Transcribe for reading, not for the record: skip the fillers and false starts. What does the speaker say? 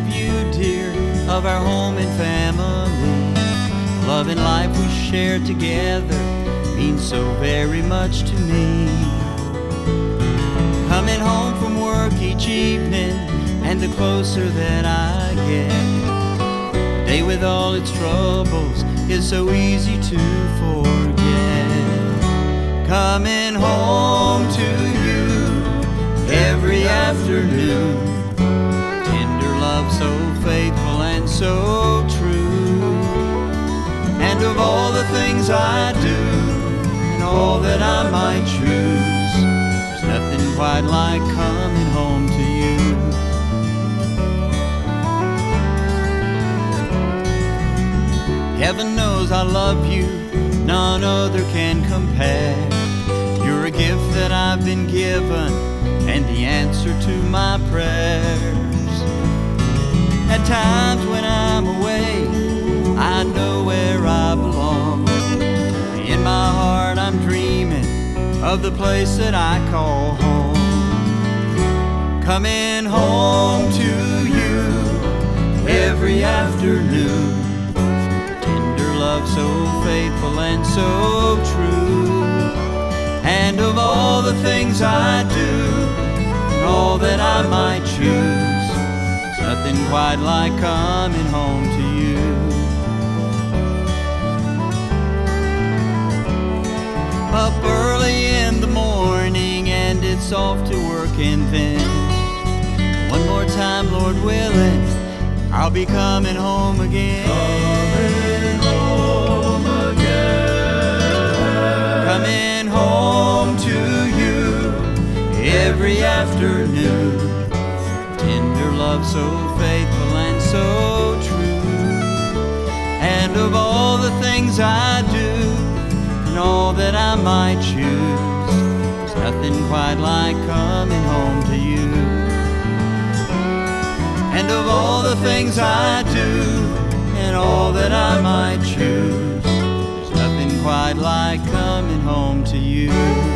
of you, dear, of our home and family. Love and life we share together means so very much to me. Coming home from work each evening, and the closer that I get, the day with all its troubles is so easy to forget. Coming home to you every afternoon, tender love so faithful and so true. And of all the things I do and all that I might choose, there's nothing quite like coming home to you. Heaven knows I love you, none other can compare. You're a gift that I've been given and the answer to my prayers. At times when I'm away, I know where I belong. In my heart I'm dreaming of the place that I call home. Coming home to you every afternoon, tender love so faithful and so true. And of all the things I do and all that I might choose, there's nothing quite like coming home to you. Up early in the morning and it's off to work, and then one more time, Lord willing, I'll be coming home again. Coming home again. Coming home to you every afternoon, tender love so faithful and so true. And of all the things I do and all that I might choose, there's nothing quite like coming home to you. And of all the things I do and all that I might choose, there's nothing quite like coming home to you.